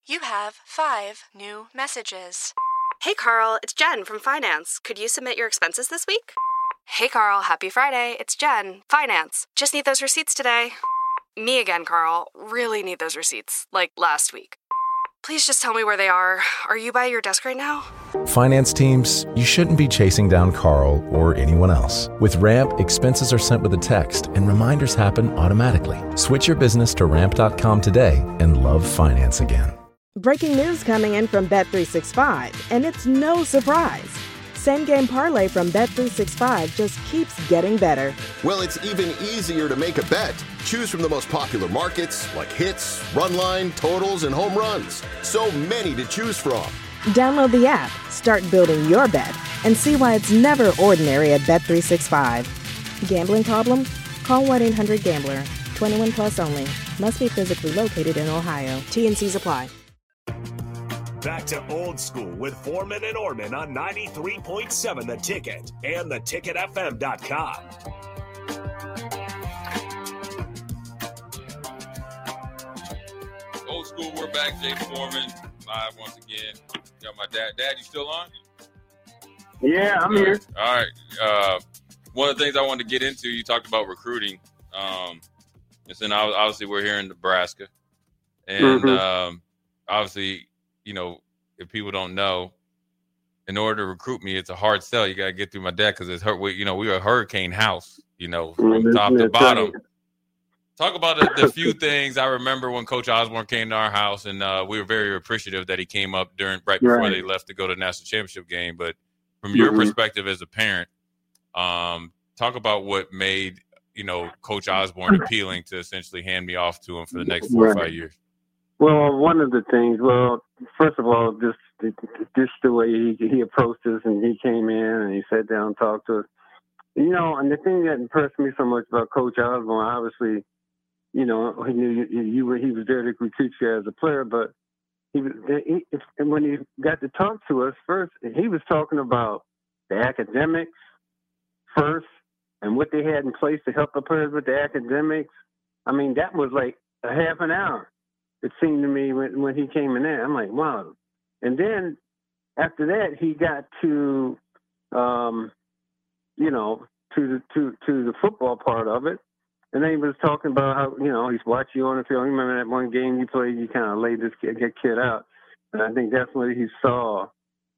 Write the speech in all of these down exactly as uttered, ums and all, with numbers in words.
You have five new messages. Hey, Carl, it's Jen from Finance. Could you submit your expenses this week? Hey, Carl, happy Friday. It's Jen, Finance. Just need those receipts today. Me again, Carl. Really need those receipts, like last week. Please just tell me where they are. Are you by your desk right now? Finance teams, you shouldn't be chasing down Carl or anyone else. With Ramp, expenses are sent with a text and reminders happen automatically. Switch your business to ramp dot com today and love finance again. Breaking news coming in from Bet three sixty-five, and it's no surprise. Same game parlay from Bet three sixty-five just keeps getting better. Well, it's even easier to make a bet. Choose from the most popular markets like hits, run line, totals, and home runs. So many to choose from. Download the app, start building your bet, and see why it's never ordinary at Bet three sixty-five. Gambling problem? Call one eight hundred gambler. twenty-one plus only. Must be physically located in Ohio. T and C's apply. Back to old school with Foreman and Orman on ninety-three point seven The Ticket and the ticket f m dot com. Old school, we're back. Jay Foreman live once again. Got my dad. Dad, you still on? Yeah, I'm here. All right. Uh, one of the things I wanted to get into, you talked about recruiting. Um, and then obviously we're here in Nebraska. And mm-hmm. um, obviously, you know, if people don't know, in order to recruit me, it's a hard sell. You got to get through my dad because it's hurt. You know, we were a hurricane house, you know, from mm-hmm. top to bottom. Talk about the, the few things I remember when Coach Osborne came to our house, and uh, we were very appreciative that he came up during right before right. they left to go to the national championship game. But from your mm-hmm. perspective as a parent, um, talk about what made, you know, Coach Osborne appealing to essentially hand me off to him for the next four right. or five years. Well, one of the things, well, first of all, just just the way he, he approached us, and he came in and he sat down and talked to us. You know, and the thing that impressed me so much about Coach Osborne, obviously, you know, he knew you, you were, he was there to recruit you as a player, but he was, he, and when he got to talk to us first, he was talking about the academics first and what they had in place to help the players with the academics. I mean, that was like a half an hour. It seemed to me when, when he came in there, I'm like, wow. And then after that, he got to, um, you know, to the to to the football part of it, and then he was talking about how, you know, he's watching you on the field. You remember that one game you played? You kind of laid this kid, kid out, and I think that's when he saw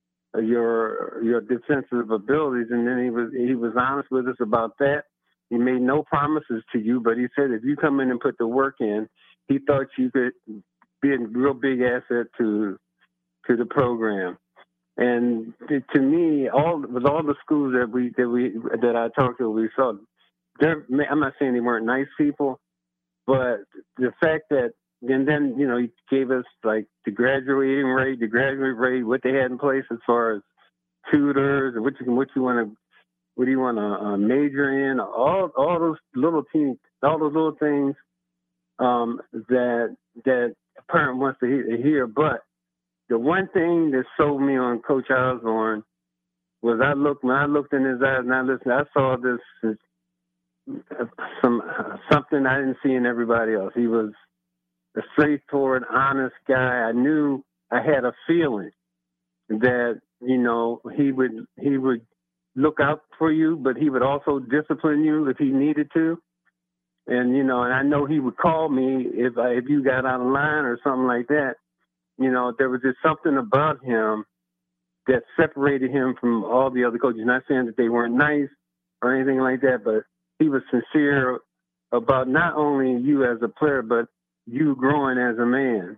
your your defensive abilities. And then he was he was honest with us about that. He made no promises to you, but he said if you come in and put the work in, he thought you could be a real big asset to to the program. And to me, all with all the schools that we that we that I talked to, we saw. I'm not saying they weren't nice people, but the fact that and then you know he gave us like the graduating rate, the graduate rate, what they had in place as far as tutors and what you what you want to what do you want to uh, major in, all all those little things, all those little things. Um, that that a parent wants to hear, but the one thing that sold me on Coach Osborne was I looked when I looked in his eyes and I listened. I saw this, this some uh, something I didn't see in everybody else. He was a straightforward, honest guy. I knew I had a feeling that you know he would he would look out for you, but he would also discipline you if he needed to. And, you know, and I know he would call me if I, if you got out of line or something like that. You know, there was just something about him that separated him from all the other coaches. Not saying that they weren't nice or anything like that, but he was sincere about not only you as a player, but you growing as a man.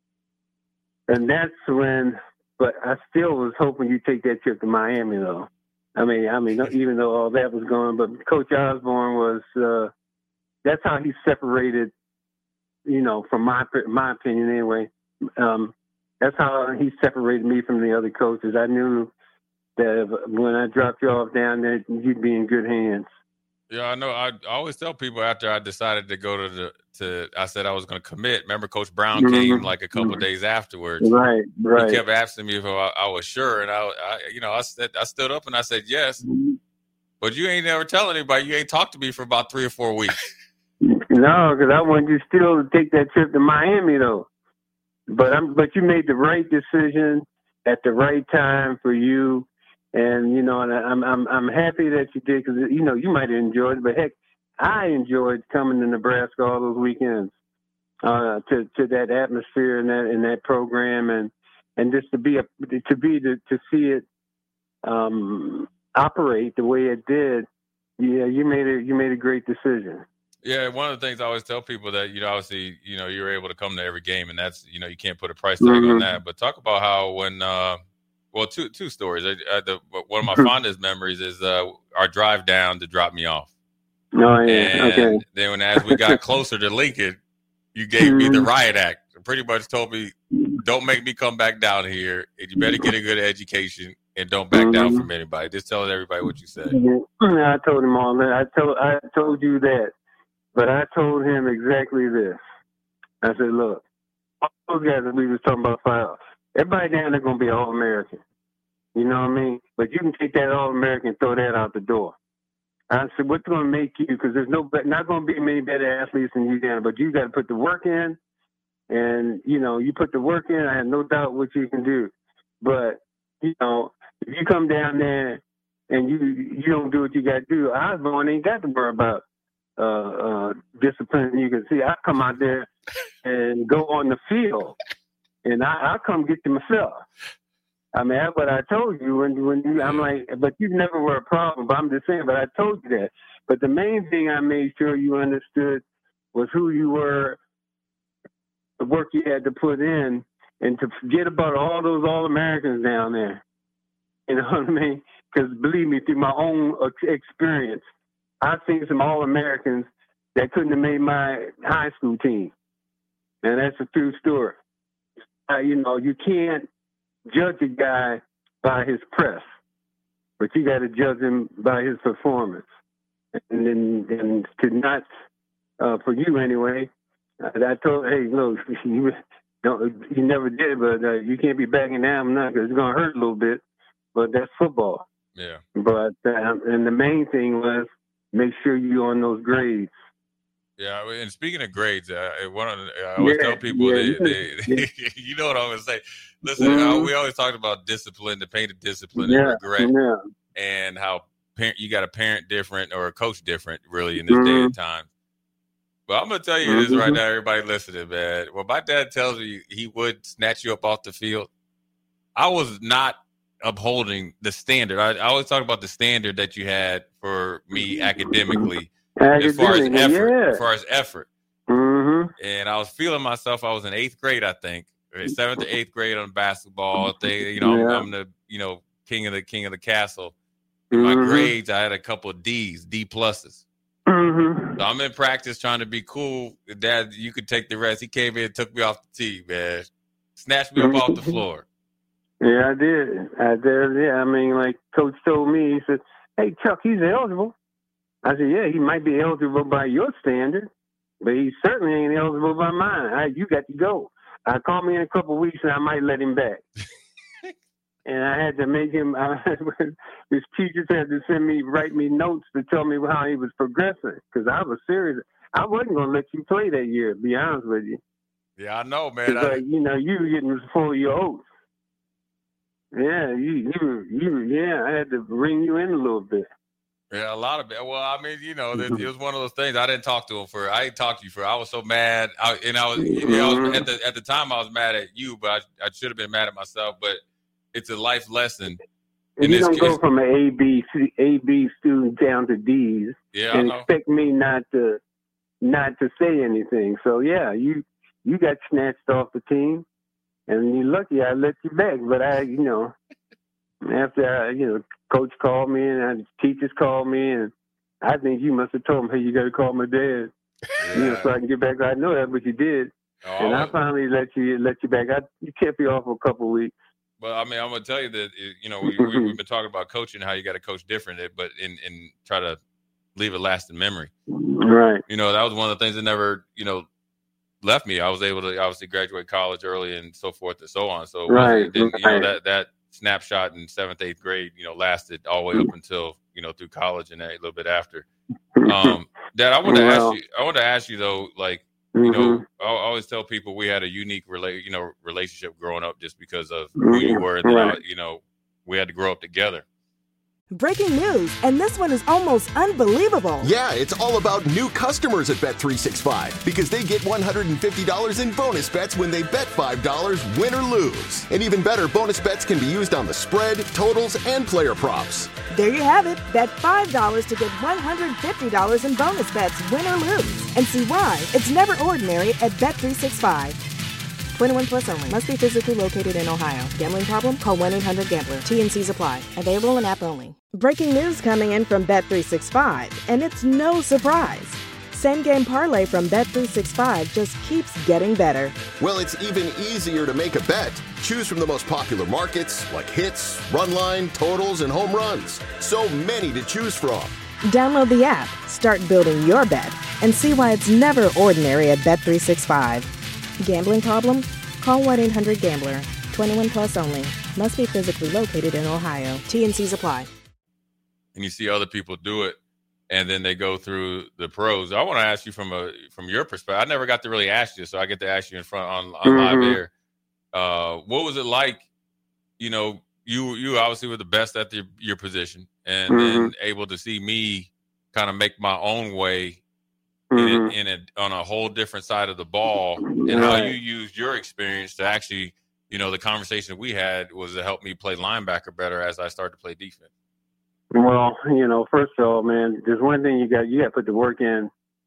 And that's when, but I still was hoping you'd take that trip to Miami, though. I mean, I mean, even though all that was going, but Coach Osborne was, uh, that's how he separated, you know, from my my opinion anyway. Um, that's how he separated me from the other coaches. I knew that when I dropped you off down there, you'd be in good hands. Yeah, I know. I, I always tell people after I decided to go to the to, I said I was going to commit. Remember, Coach Brown mm-hmm. came like a couple mm-hmm. of days afterwards. Right, right. He kept asking me if I, I was sure, and I, I, you know, I said I stood up and I said yes. Mm-hmm. But you ain't never tell anybody. You ain't talked to me for about three or four weeks. No, because I wanted you still to take that trip to Miami, though. but I'm but you made the right decision at the right time for you, and you know, and I'm I'm I'm happy that you did because you know you might have enjoyed it, but heck, I enjoyed coming to Nebraska all those weekends uh, to to that atmosphere and that in that program, and and just to be a to be to, to see it um, operate the way it did. Yeah, you made a you made a great decision. Yeah, one of the things I always tell people that, you know, obviously, you know, you're able to come to every game, and that's, you know, you can't put a price tag mm-hmm. on that. But talk about how when, uh, well, two two stories. I, I, the, one of my fondest memories is uh, our drive down to drop me off. Oh, yeah, and okay. then when, as we got closer to Lincoln, you gave mm-hmm. me the riot act. Pretty much told me, don't make me come back down here, and you better get a good education, and don't back mm-hmm. down from anybody. Just tell everybody what you said. Mm-hmm. I told him all that. I told I told you that. But I told him exactly this. I said, look, all those guys that we was talking about, five, everybody down there going to be All-American. You know what I mean? But you can take that All-American and throw that out the door. I said, what's going to make you, because there's no, not going to be many better athletes than you down, but you got to put the work in. And, you know, you put the work in, I have no doubt what you can do. But, you know, if you come down there and you you don't do what you got to do, Osborne ain't got to worry about Uh, uh, discipline. You can see I come out there and go on the field, and I, I come get you myself. I mean, that's what I told you when when you. I'm like, but you never were a problem. But I'm just saying. But I told you that. But the main thing I made sure you understood was who you were, the work you had to put in, and to forget about all those All-Americans down there. You know what I mean? Because believe me, through my own experience, I've seen some All-Americans that couldn't have made my high school team. And that's a true story. Uh, you know, you can't judge a guy by his press, but you got to judge him by his performance. And then and to not, uh, for you anyway, I told, hey, look, you, don't, you never did, but uh, you can't be backing down now because it's going to hurt a little bit. But that's football. Yeah. But, uh, and the main thing was, make sure you're on those grades. Yeah, and speaking of grades, uh, one of the, I always yeah, tell people, yeah, they, they, yeah. you know what I'm going to say. Listen, mm-hmm. uh, we always talked about discipline, the pain of discipline yeah, and regret, yeah. and how parent, you got a parent different or a coach different, really, in this mm-hmm. day and time. But I'm going to tell you mm-hmm. this right now, everybody listening, man. When my dad tells me he would snatch you up off the field, I was not upholding the standard. I, I always talk about the standard that you had for me academically, as far as effort. Yeah. As far as effort, mm-hmm. and I was feeling myself. I was in eighth grade, I think, seventh or eighth grade on basketball. They, you know, yeah. I'm, I'm the, you know, king of the king of the castle. Mm-hmm. My grades, I had a couple of D's, D pluses. Mm-hmm. So I'm in practice trying to be cool. Dad, you could take the rest. He came in and took me off the tee, man. Snatched me up off the floor. Yeah, I did. I did. Yeah, I mean, like Coach told me, he said, "Hey, Chuck, he's eligible." I said, "Yeah, he might be eligible by your standard, but he certainly ain't eligible by mine. I, you got to go." I called me in a couple of weeks, and I might let him back. And I had to make him. Uh, his teachers had to send me, write me notes to tell me how he was progressing, because I was serious. I wasn't going to let you play that year, to be honest with you. Yeah, I know, man. I... Like, you know, you were getting full of your oats. Yeah, you, you, you, yeah, I had to bring you in a little bit. Yeah, a lot of it. Well, I mean, you know, it, it was one of those things. I didn't talk to him for. I didn't talk to you for. I was so mad, I, and I was, you know, I was at the at the time I was mad at you, but I, I should have been mad at myself. But it's a life lesson. And you don't go from an A B A B student down to D's yeah, and expect me not to not to say anything. So yeah, you you got snatched off the team. And you're lucky I let you back, but I, you know, after I, you know, coach called me and I, teachers called me, and I think you must have told them, "Hey, you got to call my dad, yeah. you know, so I can get back." I know that, but you did, oh, and I finally let you let you back. I you kept you off for a couple of weeks. Well, I mean, I'm gonna tell you that you know we, we, we've been talking about coaching, how you got to coach different, but in and try to leave a lasting memory. Right. You know, that was one of the things that never, you know. left me. I was able to obviously graduate college early and so forth and so on. So right, it didn't, you know, that, that snapshot in seventh, eighth grade, you know, lasted all the way up until, you know, through college and a little bit after. Um, Dad, I want to well, ask you, I want to ask you though, like you Mm-hmm. know, I always tell people we had a unique relate, you know, relationship growing up just because of who you were. And then, Right. I, you know, we had to grow up together. Breaking news, and this one is almost unbelievable. Yeah, it's all about new customers at Bet three sixty-five because they get one hundred fifty dollars in bonus bets when they bet five dollars, win or lose. And even better, bonus bets can be used on the spread, totals, and player props. There you have it. Bet five dollars to get one hundred fifty dollars in bonus bets, win or lose. And see why it's never ordinary at Bet three sixty-five. twenty-one plus only. Must be physically located in Ohio. Gambling problem? Call one eight hundred gambler. T N Cs apply. Available in app only. Breaking news coming in from Bet three sixty-five, and it's no surprise. Same game parlay from Bet three sixty-five just keeps getting better. Well, it's even easier to make a bet. Choose from the most popular markets like hits, run line, totals, and home runs. So many to choose from. Download the app, start building your bet, and see why it's never ordinary at Bet three sixty-five. Gambling problem? Call one eight hundred gambler. twenty-one plus only. Must be physically located in Ohio. T N Cs apply. And you see other people do it, and then they go through the pros. I want to ask you from a from your perspective. I never got to really ask you, so I get to ask you in front on, on Mm-hmm. live air. Uh, what was it like? You know, you you obviously were the best at the, your position, and Mm-hmm. then able to see me kind of make my own way Mm-hmm. in, a, in a on a whole different side of the ball, and how Right. you used your experience to actually, you know, the conversation we had was to help me play linebacker better as I started to play defense. Well, you know, first of all, man, there's one thing you got you got to put the work in.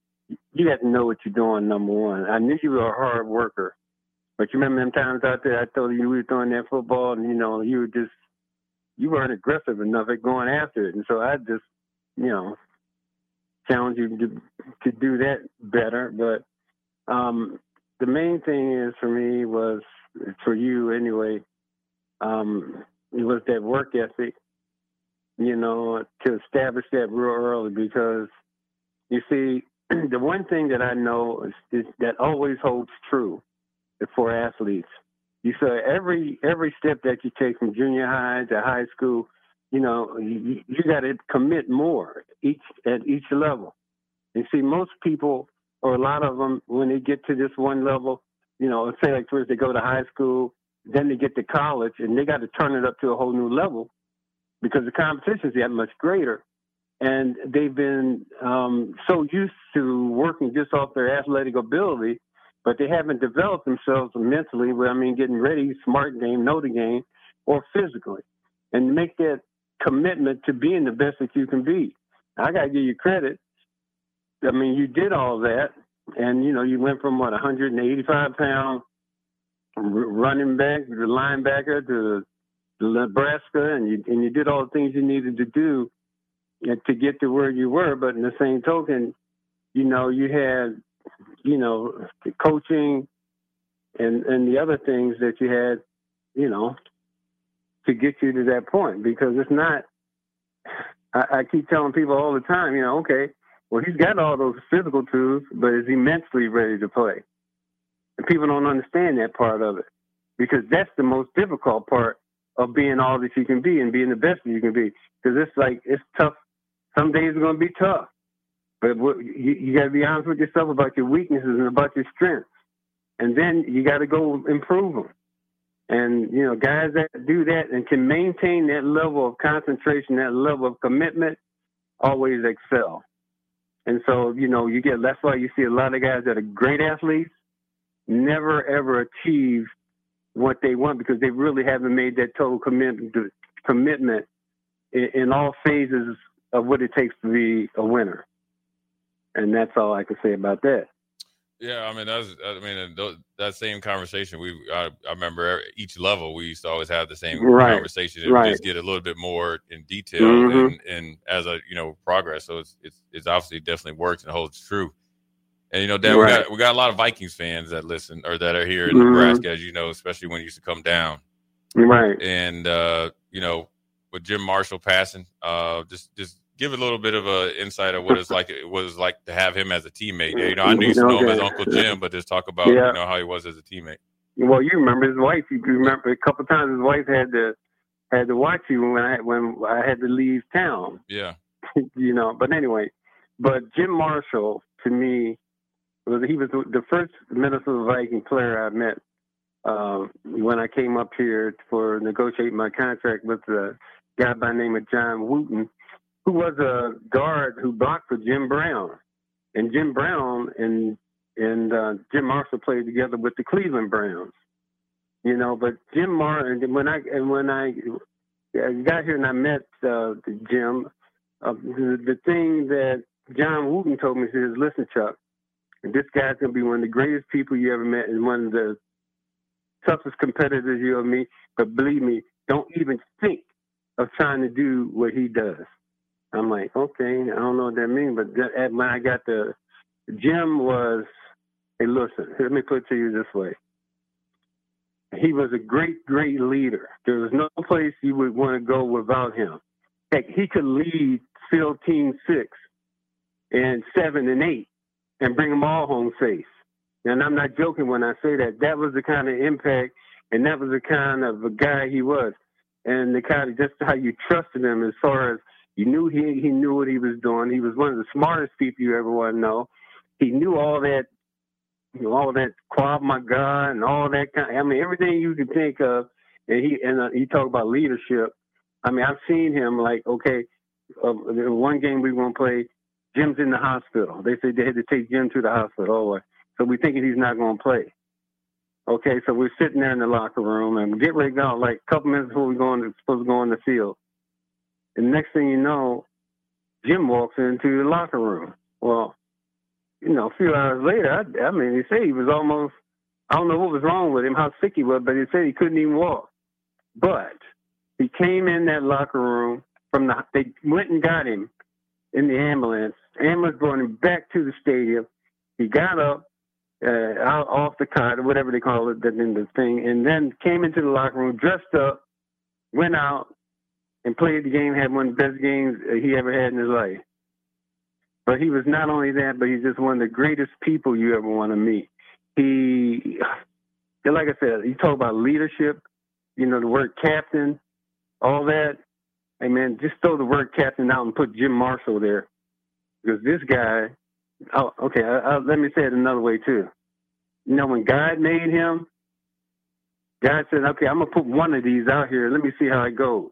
You got to know what you're doing, number one. I knew you were a hard worker. But you remember them times out there I told you you were throwing that football and, you know, you were just, you weren't aggressive enough at going after it. And so I just, you know, challenge you to, to do that better. But um, the main thing is for me was, for you anyway, um, it was that work ethic. You know, to establish that real early, because you see, the one thing that I know is, is that always holds true for athletes. You say every every step that you take from junior high to high school, you know, you, you got to commit more each at each level. And see, most people, or a lot of them, when they get to this one level, you know, let's say like first they go to high school, then they get to college, and they got to turn it up to a whole new level, because the competition is that much greater. And they've been um, so used to working just off their athletic ability, but they haven't developed themselves mentally, well, I mean, getting ready, smart game, know the game, or physically. And make that commitment to being the best that you can be. I got to give you credit. I mean, you did all that, and, you know, you went from, what, one hundred eighty-five pound running back, the linebacker, to Nebraska, and you and you did all the things you needed to do to get to where you were. But in the same token, you know, you had, you know, the coaching and and the other things that you had, you know, to get you to that point. Because it's not, I, I keep telling people all the time, you know, okay, well, he's got all those physical tools, but is he mentally ready to play? And people don't understand that part of it, because that's the most difficult part of being all that you can be and being the best that you can be. Because it's like, it's tough. Some days are going to be tough. But what, you, you got to be honest with yourself about your weaknesses and about your strengths. And then you got to go improve them. And, you know, guys that do that and can maintain that level of concentration, that level of commitment, always excel. And so, you know, you get, that's why you see a lot of guys that are great athletes never, ever achieve what they want, because they really haven't made that total commitment to, commitment in, in all phases of what it takes to be a winner. And that's all I can say about that. Yeah, I mean, that's, I mean, that same conversation, we, I, I remember each level, we used to always have the same right. conversation, and right. just get a little bit more in detail mm-hmm. and, and as a, you know, progress. So it's, it's, it's obviously definitely works and holds true. And, you know, Dan, right. we got, we got a lot of Vikings fans that listen or that are here in mm-hmm. Nebraska, as you know, especially when you used to come down. Right. And, uh, you know, with Jim Marshall passing, uh, just, just, give a little bit of an insight of what it's like. It was like to have him as a teammate. You know, I knew you know him as Uncle Jim, but just talk about yeah. you know how he was as a teammate. Well, you remember his wife. You remember a couple of times his wife had to had to watch you when I when I had to leave town. Yeah. You know, but anyway, but Jim Marshall to me was he was the first Minnesota Viking player I met uh, when I came up here for negotiating my contract with a guy by the name of John Wooten, who was a guard who blocked for Jim Brown. And Jim Brown and and uh, Jim Marshall played together with the Cleveland Browns. You know, but Jim Mar and when I and when I got here and I met uh, Jim, uh, the, the thing that John Wooten told me, he says, "Listen, Chuck, this guy's gonna be one of the greatest people you ever met and one of the toughest competitors you ever meet. But believe me, don't even think of trying to do what he does." I'm like, okay, I don't know what that means, but th- when I got the Jim was, hey, listen, let me put it to you this way. He was a great, great leader. There was no place you would want to go without him. Heck, he could lead SEAL Team Six and Seven and Eight and bring them all home safe. And I'm not joking when I say that. That was the kind of impact, and that was the kind of a guy he was, and the kind of just how you trusted him as far as you knew he he knew what he was doing. He was one of the smartest people you ever want to know. He knew all that. You know, all that Krav Maga and all that kind. I mean, everything you could think of. And he and uh, he talked about leadership. I mean, I've seen him like, okay, uh, one game we won't play. Jim's in the hospital. They said they had to take Jim to the hospital. Oh, so we're thinking he's not going to play. Okay, so we're sitting there in the locker room and we get ready to go. Like a couple minutes before we're going, to, supposed to go on the field. And next thing you know, Jim walks into the locker room. Well, you know, a few hours later, I, I mean, he said he was almost, I don't know what was wrong with him, how sick he was, but he said he couldn't even walk. But he came in that locker room from the, they went and got him in the ambulance. Ambulance brought him back to the stadium. He got up, uh, out off the cot, or whatever they call it, in the thing, and then came into the locker room, dressed up, went out, and played the game, had one of the best games he ever had in his life. But he was not only that, but he's just one of the greatest people you ever want to meet. He, like I said, he talked about leadership, you know, the word captain, all that. Hey, man, just throw the word captain out and put Jim Marshall there. Because this guy, oh, okay, I, I, let me say it another way, too. You know, when God made him, God said, okay, I'm going to put one of these out here. Let me see how it goes.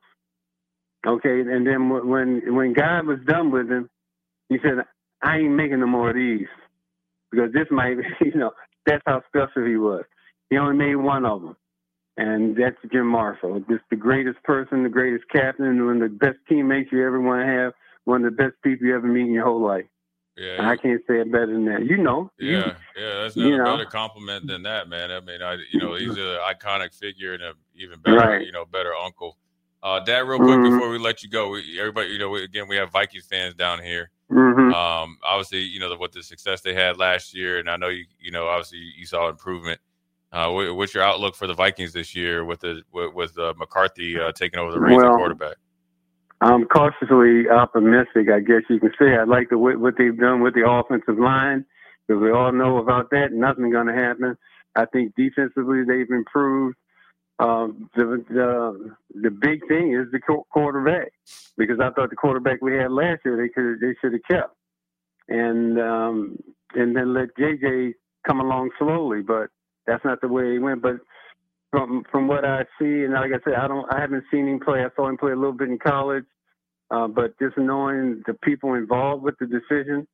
Okay, and then when when God was done with him, he said, I ain't making no more of these because this might, you know, that's how special he was. He only made one of them, and that's Jim Marshall. Just the greatest person, the greatest captain, one of the best teammates you ever want to have, one of the best people you ever meet in your whole life. Yeah, and I can't say it better than that. You know. Yeah, you, yeah, that's not you a know. better compliment than that, man. I mean, I, you know, he's an iconic figure and a even better, right. you know, better uncle. Uh, Dad, real quick mm-hmm. before we let you go, we, everybody, you know, we, again, we have Vikings fans down here. Mm-hmm. Um, obviously, you know, the, what the success they had last year, and I know you, you know, obviously you saw improvement. Uh, what, what's your outlook for the Vikings this year with the with, with uh, McCarthy uh, taking over the reins well, of quarterback? I'm cautiously optimistic, I guess you can say. I like the what they've done with the offensive line because we all know about that. Nothing's going to happen. I think defensively they've improved. Um, the, the the big thing is the quarterback because I thought the quarterback we had last year they could they should have kept and um, and then let J J come along slowly, but that's not the way he went. But from from what I see, and like I said, I don't I haven't seen him play. I saw him play a little bit in college, uh, but just knowing the people involved with the decision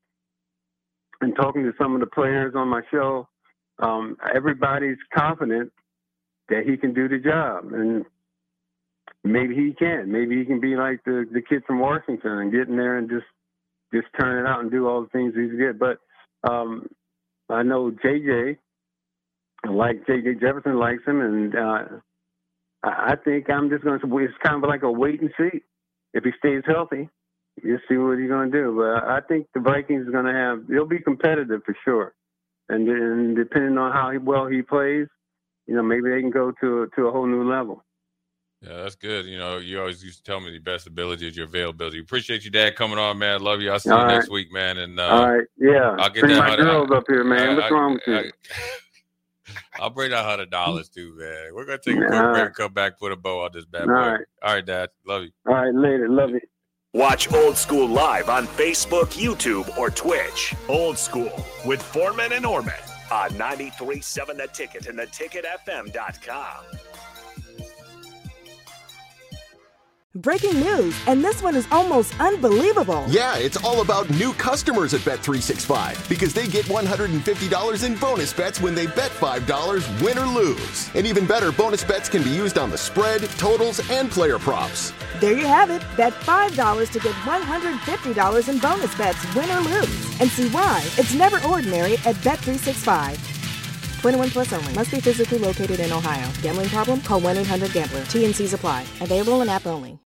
and talking to some of the players on my show, um, everybody's confident that he can do the job, and maybe he can. Maybe he can be like the, the kid from Washington and get in there and just just turn it out and do all the things he's good. But um, I know J J, like J J Jefferson likes him, and uh, I think I'm just going to. It's kind of like a wait and see. If he stays healthy, you see what he's going to do. But I think the Vikings are going to have. They'll be competitive for sure, and then depending on how well he plays. You know, maybe they can go to to a whole new level. Yeah, that's good. You know, you always used to tell me the best ability is your availability. Appreciate you, Dad, coming on, man. Love you. I'll see All you right. next week, man. And uh, all right, yeah. I'll get bring that my hundred, girls I, up here, man. I, What's I, wrong with you? I, I'll bring that hundred dollars too, man. We're gonna take a quick all break right. and come back, put a bow on this bad all boy. Right. All right, Dad. Love you. All right, later. Love you. Watch Old School live on Facebook, YouTube, or Twitch. Old School with Foreman and Orman on ninety-three point seven The Ticket and the ticket f m dot com. Breaking news, and this one is almost unbelievable. Yeah, it's all about new customers at Bet three sixty-five because they get one hundred fifty dollars in bonus bets when they bet five dollars, win or lose. And even better, bonus bets can be used on the spread, totals, and player props. There you have it. Bet five dollars to get one hundred fifty dollars in bonus bets, win or lose. And see why it's never ordinary at Bet three sixty-five. twenty-one plus only. Must be physically located in Ohio. Gambling problem? Call one eight hundred gambler. T and C's apply. Available in app only.